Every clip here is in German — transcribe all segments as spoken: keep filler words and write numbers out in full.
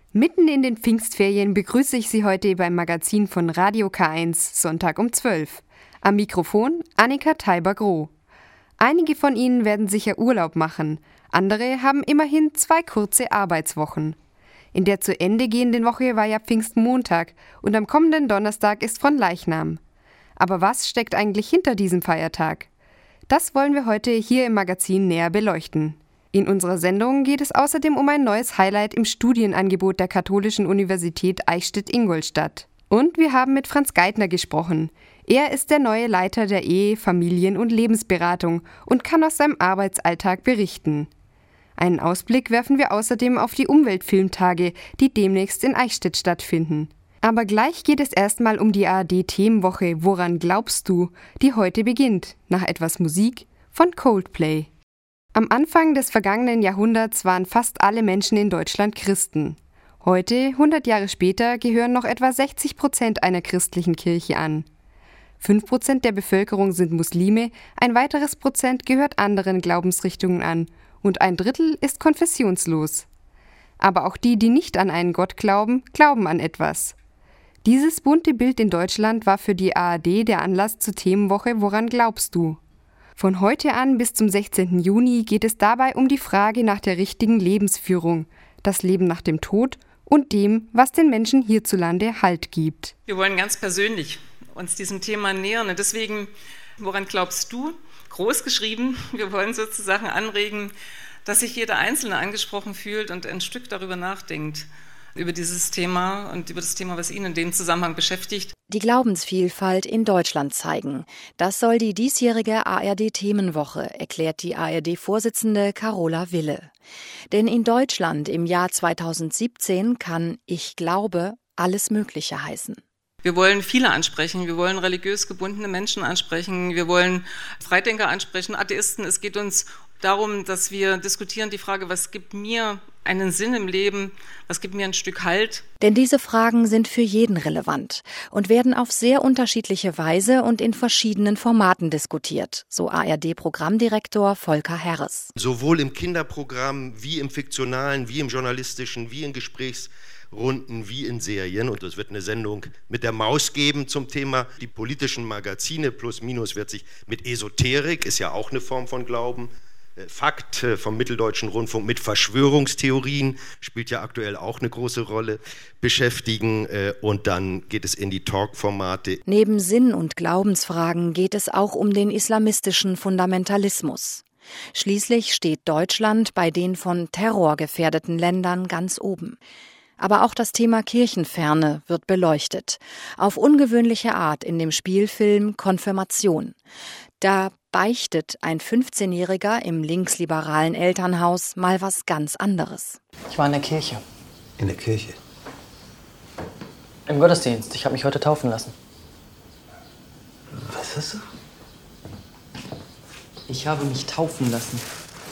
Mitten in den Pfingstferien begrüße ich Sie heute beim Magazin von Radio K eins, Sonntag um zwölf. Am Mikrofon Annika Teiber-Groh. Einige von Ihnen werden sicher Urlaub machen, andere haben immerhin zwei kurze Arbeitswochen. In der zu Ende gehenden Woche war ja Pfingstmontag und am kommenden Donnerstag ist Fronleichnam. Aber was steckt eigentlich hinter diesem Feiertag? Das wollen wir heute hier im Magazin näher beleuchten. In unserer Sendung geht es außerdem um ein neues Highlight im Studienangebot der Katholischen Universität Eichstätt-Ingolstadt. Und wir haben mit Franz Geithner gesprochen. Er ist der neue Leiter der Ehe-, Familien- und Lebensberatung und kann aus seinem Arbeitsalltag berichten. Einen Ausblick werfen wir außerdem auf die Umweltfilmtage, die demnächst in Eichstätt stattfinden. Aber gleich geht es erstmal um die A R D-Themenwoche Woran glaubst du?, die heute beginnt, nach etwas Musik von Coldplay. Am Anfang des vergangenen Jahrhunderts waren fast alle Menschen in Deutschland Christen. Heute, hundert Jahre später, gehören noch etwa sechzig Prozent einer christlichen Kirche an. fünf Prozent der Bevölkerung sind Muslime, ein weiteres Prozent gehört anderen Glaubensrichtungen an und ein Drittel ist konfessionslos. Aber auch die, die nicht an einen Gott glauben, glauben an etwas. Dieses bunte Bild in Deutschland war für die A R D der Anlass zur Themenwoche Woran glaubst du? Von heute an bis zum sechzehnten Juni geht es dabei um die Frage nach der richtigen Lebensführung, das Leben nach dem Tod und dem, was den Menschen hierzulande Halt gibt. Wir wollen ganz persönlich uns diesem Thema nähern und deswegen, woran glaubst du? Groß geschrieben. Wir wollen sozusagen anregen, dass sich jeder Einzelne angesprochen fühlt und ein Stück darüber nachdenkt, über dieses Thema und über das Thema, was ihn in dem Zusammenhang beschäftigt. Die Glaubensvielfalt in Deutschland zeigen. Das soll die diesjährige A R D-Themenwoche, erklärt die A R D-Vorsitzende Carola Wille. Denn in Deutschland im Jahr zweitausendsiebzehn kann Ich glaube alles Mögliche heißen. Wir wollen viele ansprechen, wir wollen religiös gebundene Menschen ansprechen, wir wollen Freidenker ansprechen, Atheisten. Es geht uns darum, dass wir diskutieren die Frage, was gibt mir einen Sinn im Leben, was gibt mir ein Stück Halt. Denn diese Fragen sind für jeden relevant und werden auf sehr unterschiedliche Weise und in verschiedenen Formaten diskutiert, so A R D-Programmdirektor Volker Herres. Sowohl im Kinderprogramm wie im fiktionalen, wie im journalistischen, wie in Gesprächsrunden, wie in Serien. Und es wird eine Sendung mit der Maus geben zum Thema die politischen Magazine. Plus minus wird sich mit Esoterik, ist ja auch eine Form von Glauben, Fakt vom Mitteldeutschen Rundfunk, mit Verschwörungstheorien, spielt ja aktuell auch eine große Rolle, beschäftigen. Und dann geht es in die Talk-Formate. Neben Sinn- und Glaubensfragen geht es auch um den islamistischen Fundamentalismus. Schließlich steht Deutschland bei den von Terror gefährdeten Ländern ganz oben. Aber auch das Thema Kirchenferne wird beleuchtet. Auf ungewöhnliche Art in dem Spielfilm Konfirmation. Da beichtet ein fünfzehnjähriger im linksliberalen Elternhaus mal was ganz anderes. Ich war in der Kirche. In der Kirche? Im Gottesdienst. Ich habe mich heute taufen lassen. Was hast du? Ich habe mich taufen lassen.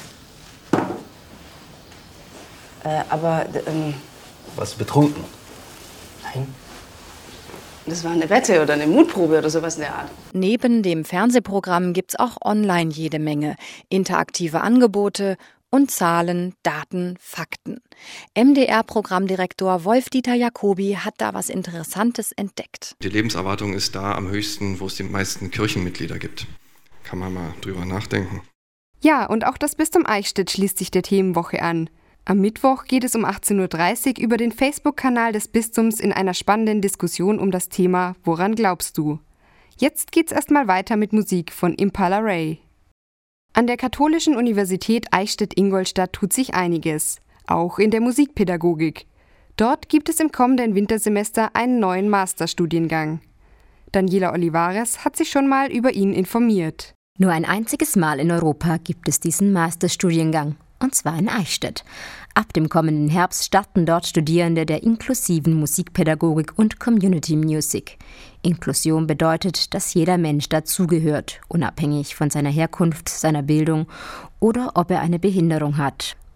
Äh, aber, ähm... Warst du betrunken? Nein. Das war eine Wette oder eine Mutprobe oder sowas in der Art. Neben dem Fernsehprogramm gibt's auch online jede Menge interaktive Angebote und Zahlen, Daten, Fakten. M D R-Programmdirektor Wolf-Dieter Jacobi hat da was Interessantes entdeckt. Die Lebenserwartung ist da am höchsten, wo es die meisten Kirchenmitglieder gibt. Kann man mal drüber nachdenken. Ja, und auch das Bistum Eichstätt schließt sich der Themenwoche an. Am Mittwoch geht es um achtzehn Uhr dreißig über den Facebook-Kanal des Bistums in einer spannenden Diskussion um das Thema Woran glaubst du? Jetzt geht's erstmal weiter mit Musik von Impala Ray. An der Katholischen Universität Eichstätt-Ingolstadt tut sich einiges, auch in der Musikpädagogik. Dort gibt es im kommenden Wintersemester einen neuen Masterstudiengang. Daniela Olivares hat sich schon mal über ihn informiert. Nur ein einziges Mal in Europa gibt es diesen Masterstudiengang. Und zwar in Eichstätt. Ab dem kommenden Herbst starten dort Studierende der inklusiven Musikpädagogik und Community Music. Inklusion bedeutet, dass jeder Mensch dazugehört, unabhängig von seiner Herkunft, seiner Bildung oder ob er eine Behinderung hat.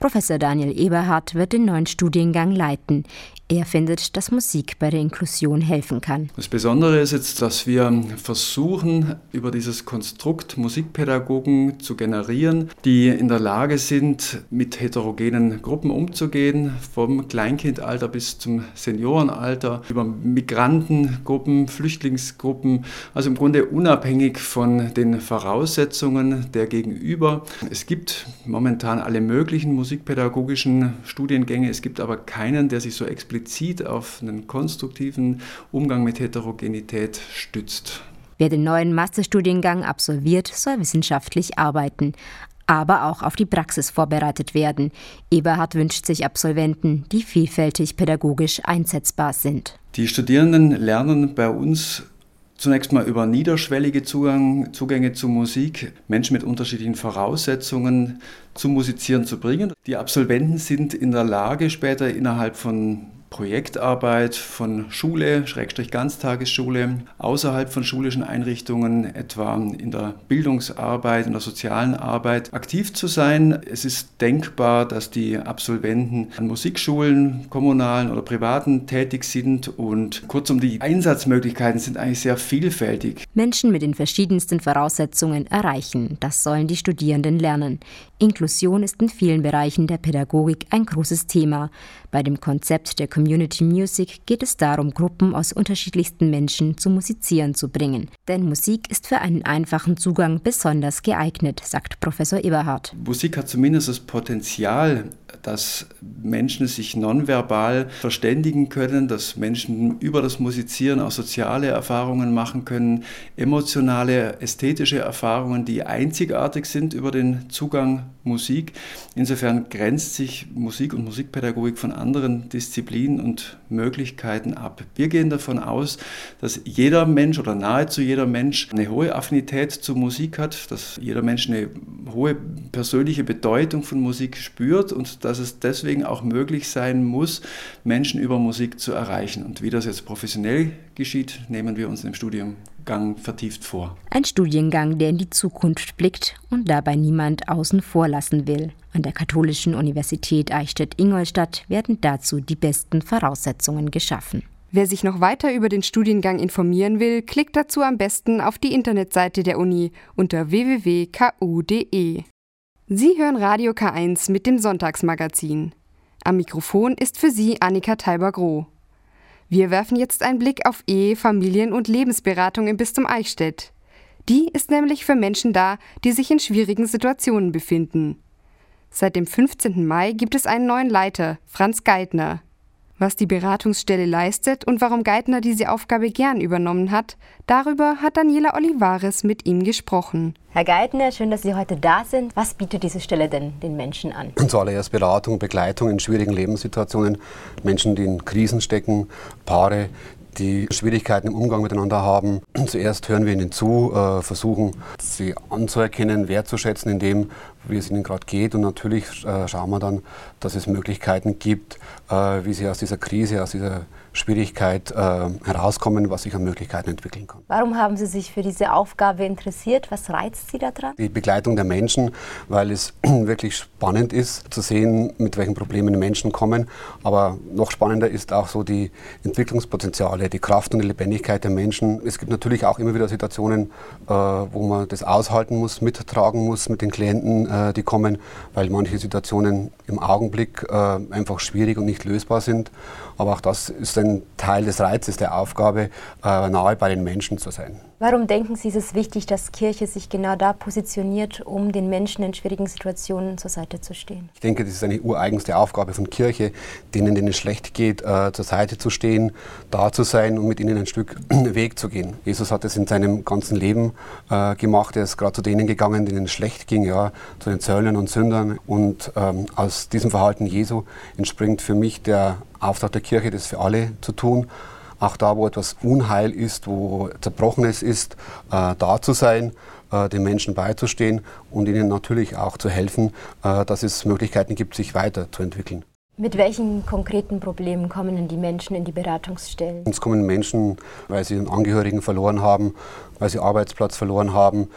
Professor Daniel Eberhardt wird den neuen Studiengang leiten. Er findet, dass Musik bei der Inklusion helfen kann. Das Besondere ist jetzt, dass wir versuchen, über dieses Konstrukt Musikpädagogen zu generieren, die in der Lage sind, mit heterogenen Gruppen umzugehen, vom Kleinkindalter bis zum Seniorenalter, über Migrantengruppen, Flüchtlingsgruppen, also im Grunde unabhängig von den Voraussetzungen der Gegenüber. Es gibt momentan alle möglichen musikpädagogischen Studiengänge, es gibt aber keinen, der sich so explizit auf einen konstruktiven Umgang mit Heterogenität stützt. Wer den neuen Masterstudiengang absolviert, soll wissenschaftlich arbeiten, aber auch auf die Praxis vorbereitet werden. Eberhardt wünscht sich Absolventen, die vielfältig pädagogisch einsetzbar sind. Die Studierenden lernen bei uns zunächst mal über niederschwellige Zugang, Zugänge zu Musik, Menschen mit unterschiedlichen Voraussetzungen zum Musizieren zu bringen. Die Absolventen sind in der Lage, später innerhalb von Projektarbeit von Schule, Schrägstrich Ganztagesschule, außerhalb von schulischen Einrichtungen, etwa in der Bildungsarbeit, in der sozialen Arbeit, aktiv zu sein. Es ist denkbar, dass die Absolventen an Musikschulen, kommunalen oder privaten tätig sind und kurzum, die Einsatzmöglichkeiten sind eigentlich sehr vielfältig. Menschen mit den verschiedensten Voraussetzungen erreichen, das sollen die Studierenden lernen. Inklusion ist in vielen Bereichen der Pädagogik ein großes Thema. Bei dem Konzept der Community Music geht es darum, Gruppen aus unterschiedlichsten Menschen zum Musizieren zu bringen. Denn Musik ist für einen einfachen Zugang besonders geeignet, sagt Professor Eberhardt. Musik hat zumindest das Potenzial, dass Menschen sich nonverbal verständigen können, dass Menschen über das Musizieren auch soziale Erfahrungen machen können, emotionale, ästhetische Erfahrungen, die einzigartig sind über den Zugang Musik. Insofern grenzt sich Musik und Musikpädagogik von anderen Disziplinen und Möglichkeiten ab. Wir gehen davon aus, dass jeder Mensch oder nahezu jeder Mensch eine hohe Affinität zur Musik hat, dass jeder Mensch eine hohe persönliche Bedeutung von Musik spürt und dass es deswegen auch möglich sein muss, Menschen über Musik zu erreichen. Und wie das jetzt professionell geschieht, nehmen wir uns im Studiengang vertieft vor. Ein Studiengang, der in die Zukunft blickt und dabei niemand außen vor lassen will. An der Katholischen Universität Eichstätt-Ingolstadt werden dazu die besten Voraussetzungen geschaffen. Wer sich noch weiter über den Studiengang informieren will, klickt dazu am besten auf die Internetseite der Uni unter w w w punkt k u punkt d e. Sie hören Radio K eins mit dem Sonntagsmagazin. Am Mikrofon ist für Sie Annika Teiber-Groh. Wir werfen jetzt einen Blick auf Ehe, Familien- und Lebensberatung im Bistum Eichstätt. Die ist nämlich für Menschen da, die sich in schwierigen Situationen befinden. Seit dem fünfzehnten Mai gibt es einen neuen Leiter, Franz Geithner. Was die Beratungsstelle leistet und warum Geithner diese Aufgabe gern übernommen hat, darüber hat Daniela Olivares mit ihm gesprochen. Herr Geithner, schön, dass Sie heute da sind. Was bietet diese Stelle denn den Menschen an? Zuallererst Beratung, Begleitung in schwierigen Lebenssituationen. Menschen, die in Krisen stecken, Paare, die Schwierigkeiten im Umgang miteinander haben. Zuerst hören wir ihnen zu, äh, versuchen sie anzuerkennen, wertzuschätzen in dem, wie es ihnen gerade geht. Und natürlich äh, schauen wir dann, dass es Möglichkeiten gibt, äh, wie sie aus dieser Krise, aus dieser Schwierigkeit äh, herauskommen, was sich an Möglichkeiten entwickeln kann. Warum haben Sie sich für diese Aufgabe interessiert? Was reizt Sie daran? Die Begleitung der Menschen, weil es wirklich spannend ist, zu sehen, mit welchen Problemen die Menschen kommen. Aber noch spannender ist auch so die Entwicklungspotenziale, die Kraft und die Lebendigkeit der Menschen. Es gibt natürlich auch immer wieder Situationen, äh, wo man das aushalten muss, mittragen muss mit den Klienten, äh, die kommen, weil manche Situationen im Augenblick äh, einfach schwierig und nicht lösbar sind. Aber auch das ist ein Teil des Reizes der Aufgabe, äh, nahe bei den Menschen zu sein. Warum denken Sie, ist es wichtig, dass Kirche sich genau da positioniert, um den Menschen in schwierigen Situationen zur Seite zu stehen? Ich denke, das ist eine ureigenste Aufgabe von Kirche, denen, denen es schlecht geht, äh, zur Seite zu stehen, da zu sein und mit ihnen ein Stück Weg zu gehen. Jesus hat es in seinem ganzen Leben äh, gemacht. Er ist gerade zu denen gegangen, denen es schlecht ging, ja, zu den Zöllnern und Sündern. Und ähm, aus diesem Verhalten Jesu entspringt für mich der Auftrag der Kirche, das für alle zu tun. Auch da, wo etwas Unheil ist, wo Zerbrochenes ist, äh, da zu sein, äh, den Menschen beizustehen und ihnen natürlich auch zu helfen, äh, dass es Möglichkeiten gibt, sich weiterzuentwickeln. Mit welchen konkreten Problemen kommen denn die Menschen in die Beratungsstellen? Uns kommen Menschen, weil sie einen Angehörigen verloren haben, weil sie Arbeitsplatz verloren haben,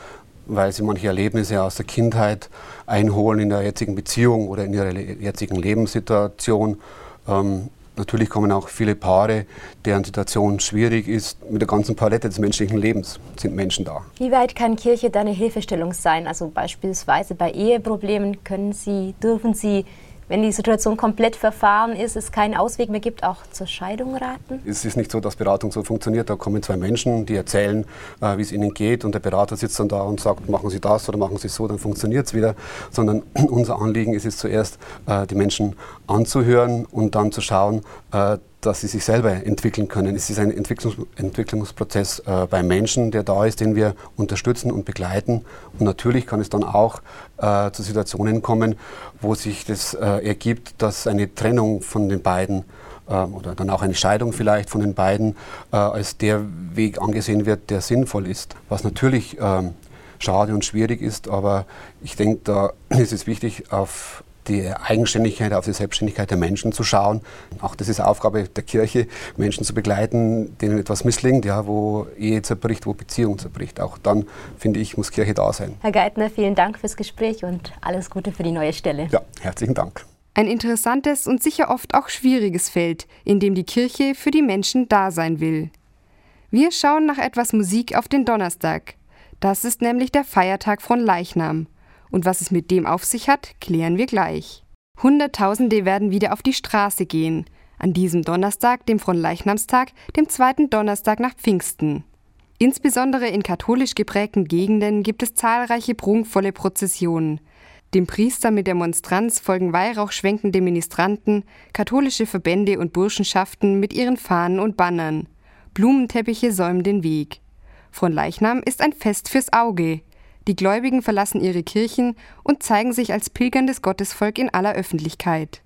weil sie manche Erlebnisse aus der Kindheit einholen in der jetzigen Beziehung oder in ihrer jetzigen Lebenssituation. Ähm, natürlich kommen auch viele Paare, deren Situation schwierig ist. Mit der ganzen Palette des menschlichen Lebens sind Menschen da. Wie weit kann Kirche da eine Hilfestellung sein? Also beispielsweise bei Eheproblemen können Sie, dürfen Sie, wenn die Situation komplett verfahren ist, es keinen Ausweg mehr gibt, auch zur Scheidung raten? Es ist nicht so, dass Beratung so funktioniert. Da kommen zwei Menschen, die erzählen, äh, wie es ihnen geht, und der Berater sitzt dann da und sagt, machen Sie das oder machen Sie so, dann funktioniert es wieder. Sondern unser Anliegen ist es zuerst, äh, die Menschen anzuhören und dann zu schauen, äh, dass sie sich selber entwickeln können. Es ist ein Entwicklungs Entwicklungsprozess äh, bei Menschen, der da ist, den wir unterstützen und begleiten. Und natürlich kann es dann auch äh, zu Situationen kommen, wo sich das äh, ergibt, dass eine Trennung von den beiden äh, oder dann auch eine Scheidung vielleicht von den beiden äh, als der Weg angesehen wird, der sinnvoll ist. Was natürlich äh, schade und schwierig ist, aber ich denke, da ist es wichtig, auf die Eigenständigkeit, auf die Selbstständigkeit der Menschen zu schauen. Auch das ist Aufgabe der Kirche, Menschen zu begleiten, denen etwas misslingt, ja, wo Ehe zerbricht, wo Beziehung zerbricht. Auch dann, finde ich, muss Kirche da sein. Herr Geithner, vielen Dank fürs Gespräch und alles Gute für die neue Stelle. Ja, herzlichen Dank. Ein interessantes und sicher oft auch schwieriges Feld, in dem die Kirche für die Menschen da sein will. Wir schauen nach etwas Musik auf den Donnerstag. Das ist nämlich der Feiertag Fronleichnam. Und was es mit dem auf sich hat, klären wir gleich. Hunderttausende werden wieder auf die Straße gehen. An diesem Donnerstag, dem Fronleichnamstag, dem zweiten Donnerstag nach Pfingsten. Insbesondere in katholisch geprägten Gegenden gibt es zahlreiche prunkvolle Prozessionen. Dem Priester mit der Monstranz folgen weihrauchschwenkende Ministranten, katholische Verbände und Burschenschaften mit ihren Fahnen und Bannern. Blumenteppiche säumen den Weg. Fronleichnam ist ein Fest fürs Auge. Die Gläubigen verlassen ihre Kirchen und zeigen sich als pilgerndes Gottesvolk in aller Öffentlichkeit.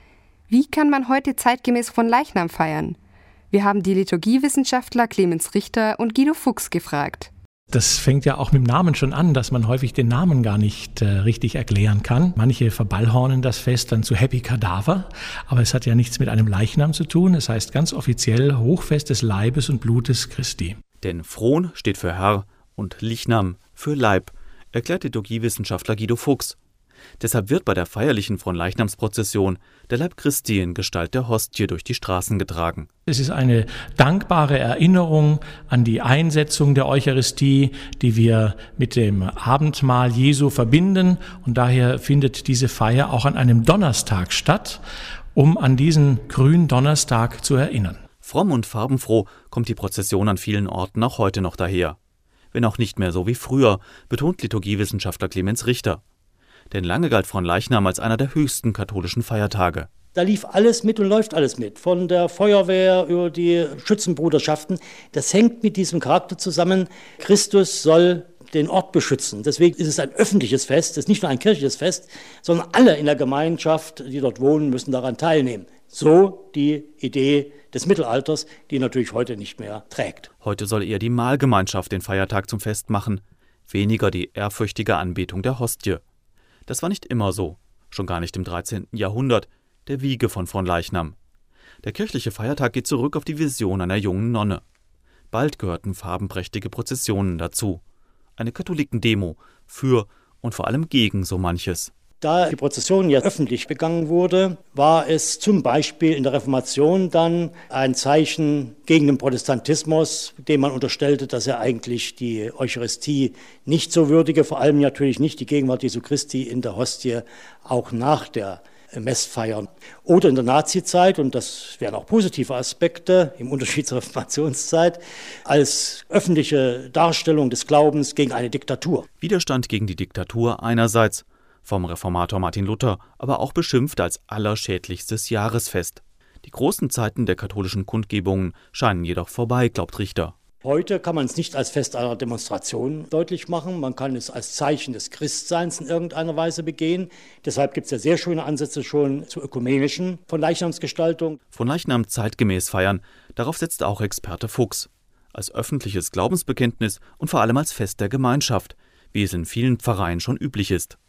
Wie kann man heute zeitgemäß Fronleichnam feiern? Wir haben die Liturgiewissenschaftler Clemens Richter und Guido Fuchs gefragt. Das fängt ja auch mit dem Namen schon an, dass man häufig den Namen gar nicht äh, richtig erklären kann. Manche verballhornen das Fest dann zu Happy Kadaver, aber es hat ja nichts mit einem Leichnam zu tun. Es heißt ganz offiziell Hochfest des Leibes und Blutes Christi. Denn Fron steht für Herr und Lichnam für Leib, erklärt Liturgiewissenschaftler Guido Fuchs. Deshalb wird bei der feierlichen Fronleichnamsprozession der Leib Christi in Gestalt der Hostie durch die Straßen getragen. Es ist eine dankbare Erinnerung an die Einsetzung der Eucharistie, die wir mit dem Abendmahl Jesu verbinden. Und daher findet diese Feier auch an einem Donnerstag statt, um an diesen Gründonnerstag zu erinnern. Fromm und farbenfroh kommt die Prozession an vielen Orten auch heute noch daher. Wenn auch nicht mehr so wie früher, betont Liturgiewissenschaftler Clemens Richter. Denn lange galt Fronleichnam als einer der höchsten katholischen Feiertage. Da lief alles mit und läuft alles mit, von der Feuerwehr über die Schützenbruderschaften. Das hängt mit diesem Charakter zusammen. Christus soll den Ort beschützen. Deswegen ist es ein öffentliches Fest, es ist nicht nur ein kirchliches Fest, sondern alle in der Gemeinschaft, die dort wohnen, müssen daran teilnehmen. So die Idee des Mittelalters, die natürlich heute nicht mehr trägt. Heute soll eher die Mahlgemeinschaft den Feiertag zum Fest machen, weniger die ehrfürchtige Anbetung der Hostie. Das war nicht immer so, schon gar nicht im dreizehnten Jahrhundert, der Wiege von Fronleichnam. Der kirchliche Feiertag geht zurück auf die Vision einer jungen Nonne. Bald gehörten farbenprächtige Prozessionen dazu. Eine Katholikendemo für und vor allem gegen so manches. Da die Prozession ja öffentlich begangen wurde, war es zum Beispiel in der Reformation dann ein Zeichen gegen den Protestantismus, dem man unterstellte, dass er eigentlich die Eucharistie nicht so würdige, vor allem natürlich nicht die Gegenwart Jesu Christi in der Hostie, auch nach der Messfeiern. Oder in der Nazizeit, und das wären auch positive Aspekte im Unterschied zur Reformationszeit, als öffentliche Darstellung des Glaubens gegen eine Diktatur. Widerstand gegen die Diktatur einerseits, vom Reformator Martin Luther, aber auch beschimpft als allerschädlichstes Jahresfest. Die großen Zeiten der katholischen Kundgebungen scheinen jedoch vorbei, glaubt Richter. Heute kann man es nicht als Fest einer Demonstration deutlich machen. Man kann es als Zeichen des Christseins in irgendeiner Weise begehen. Deshalb gibt es ja sehr schöne Ansätze schon zur ökumenischen Fronleichnamsgestaltung. Fronleichnam zeitgemäß feiern, darauf setzt auch Experte Fuchs. Als öffentliches Glaubensbekenntnis und vor allem als Fest der Gemeinschaft, wie es in vielen Pfarreien schon üblich ist.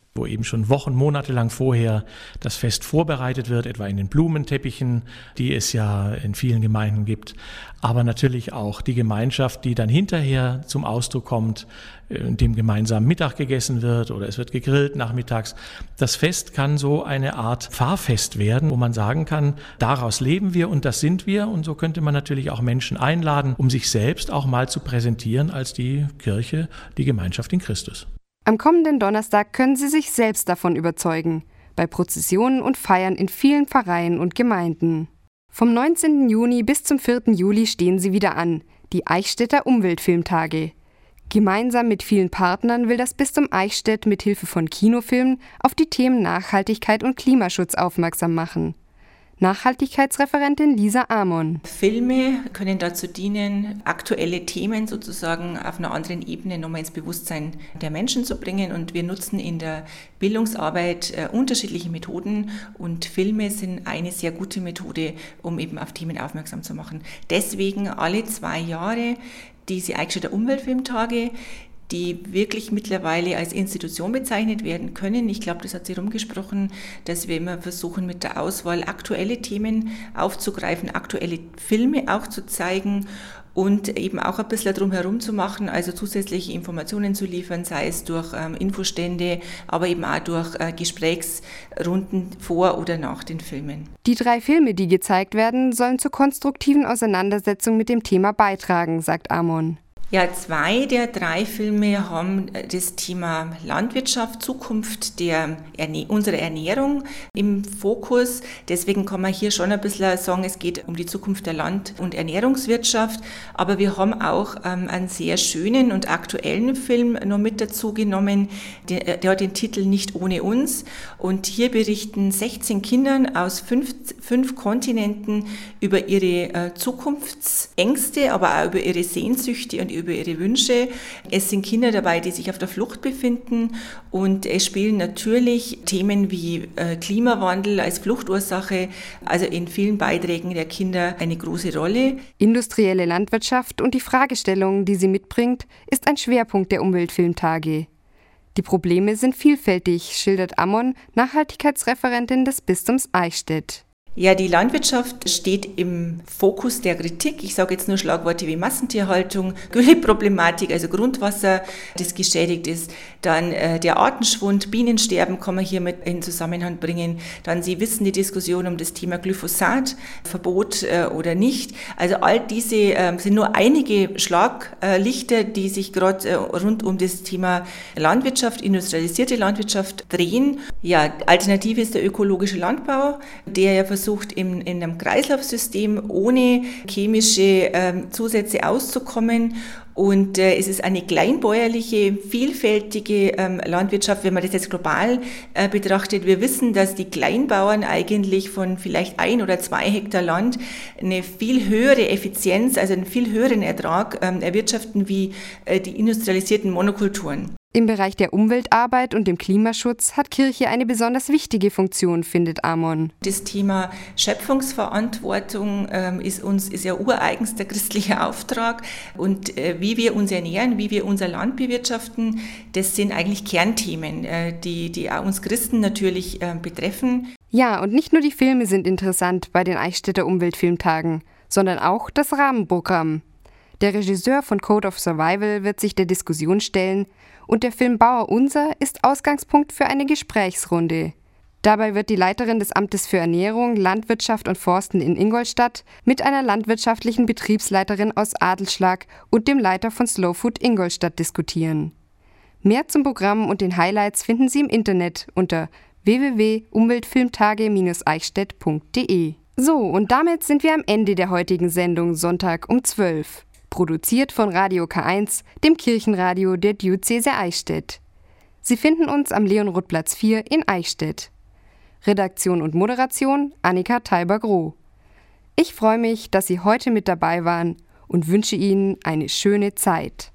wo eben schon Wochen, Monate lang vorher das Fest vorbereitet wird, etwa in den Blumenteppichen, die es ja in vielen Gemeinden gibt. Aber natürlich auch die Gemeinschaft, die dann hinterher zum Ausdruck kommt, in dem gemeinsam Mittag gegessen wird oder es wird gegrillt nachmittags. Das Fest kann so eine Art Pfarrfest werden, wo man sagen kann, daraus leben wir und das sind wir. Und so könnte man natürlich auch Menschen einladen, um sich selbst auch mal zu präsentieren als die Kirche, die Gemeinschaft in Christus. Am kommenden Donnerstag können Sie sich selbst davon überzeugen, bei Prozessionen und Feiern in vielen Pfarreien und Gemeinden. Vom neunzehnten Juni bis zum vierten Juli stehen sie wieder an, die Eichstätter Umweltfilmtage. Gemeinsam mit vielen Partnern will das Bistum Eichstätt mit Hilfe von Kinofilmen auf die Themen Nachhaltigkeit und Klimaschutz aufmerksam machen. Nachhaltigkeitsreferentin Lisa Amon. Filme können dazu dienen, aktuelle Themen sozusagen auf einer anderen Ebene nochmal ins Bewusstsein der Menschen zu bringen. Und wir nutzen in der Bildungsarbeit äh, unterschiedliche Methoden und Filme sind eine sehr gute Methode, um eben auf Themen aufmerksam zu machen. Deswegen alle zwei Jahre diese Eichstätter Umweltfilmtage, die wirklich mittlerweile als Institution bezeichnet werden können. Ich glaube, das hat sich rumgesprochen, dass wir immer versuchen, mit der Auswahl aktuelle Themen aufzugreifen, aktuelle Filme auch zu zeigen und eben auch ein bisschen drum herum zu machen, also zusätzliche Informationen zu liefern, sei es durch ähm, Infostände, aber eben auch durch äh, Gesprächsrunden vor oder nach den Filmen. Die drei Filme, die gezeigt werden, sollen zur konstruktiven Auseinandersetzung mit dem Thema beitragen, sagt Amon. Ja, zwei der drei Filme haben das Thema Landwirtschaft, Zukunft der Erne- unserer Ernährung im Fokus. Deswegen kann man hier schon ein bisschen sagen, es geht um die Zukunft der Land- und Ernährungswirtschaft. Aber wir haben auch ähm, einen sehr schönen und aktuellen Film noch mit dazu genommen. Der, der hat den Titel Nicht ohne uns. Und hier berichten sechzehn Kindern aus fünf, fünf Kontinenten über ihre äh, Zukunftsängste, aber auch über ihre Sehnsüchte und über ihre Wünsche. Es sind Kinder dabei, die sich auf der Flucht befinden und es spielen natürlich Themen wie äh, Klimawandel als Fluchtursache, also in vielen Beiträgen der Kinder eine große Rolle. Industrielle Landwirtschaft und die Fragestellungen, die sie mitbringt, ist ein Schwerpunkt der Umweltfilmtage. Die Probleme sind vielfältig, schildert Amon, Nachhaltigkeitsreferentin des Bistums Eichstätt. Ja, die Landwirtschaft steht im Fokus der Kritik. Ich sage jetzt nur Schlagworte wie Massentierhaltung, Gülleproblematik, also Grundwasser, das geschädigt ist. Dann äh, der Artenschwund, Bienensterben kann man hier mit in Zusammenhang bringen. Dann, Sie wissen, die Diskussion um das Thema Glyphosat, Verbot äh, oder nicht. Also all diese äh, sind nur einige Schlaglichter, die sich gerade äh, rund um das Thema Landwirtschaft, industrialisierte Landwirtschaft drehen. Ja, Alternative ist der ökologische Landbau, der ja versucht, in, in einem Kreislaufsystem ohne chemische ähm, Zusätze auszukommen. Und äh, es ist eine kleinbäuerliche, vielfältige ähm, Landwirtschaft, wenn man das jetzt global äh, betrachtet. Wir wissen, dass die Kleinbauern eigentlich von vielleicht ein oder zwei Hektar Land eine viel höhere Effizienz, also einen viel höheren Ertrag ähm, erwirtschaften wie äh, die industrialisierten Monokulturen. Im Bereich der Umweltarbeit und dem Klimaschutz hat Kirche eine besonders wichtige Funktion, findet Amon. Das Thema Schöpfungsverantwortung ähm, ist uns ist ja ureigenster christlicher Auftrag und äh, wie wir uns ernähren, wie wir unser Land bewirtschaften, das sind eigentlich Kernthemen, äh, die, die auch uns Christen natürlich äh, betreffen. Ja, und nicht nur die Filme sind interessant bei den Eichstätter Umweltfilmtagen, sondern auch das Rahmenprogramm. Der Regisseur von Code of Survival wird sich der Diskussion stellen und der Film Bauer Unser ist Ausgangspunkt für eine Gesprächsrunde. Dabei wird die Leiterin des Amtes für Ernährung, Landwirtschaft und Forsten in Ingolstadt mit einer landwirtschaftlichen Betriebsleiterin aus Adelsschlag und dem Leiter von Slow Food Ingolstadt diskutieren. Mehr zum Programm und den Highlights finden Sie im Internet unter w w w punkt umweltfilmtage Bindestrich eichstätt punkt d e. So, und damit sind wir am Ende der heutigen Sendung Sonntag um zwölf. Produziert von Radio K eins, dem Kirchenradio der Diözese Eichstätt. Sie finden uns am Leonrodplatz vier in Eichstätt. Redaktion und Moderation Annika Thalber-Groh. Ich freue mich, dass Sie heute mit dabei waren und wünsche Ihnen eine schöne Zeit.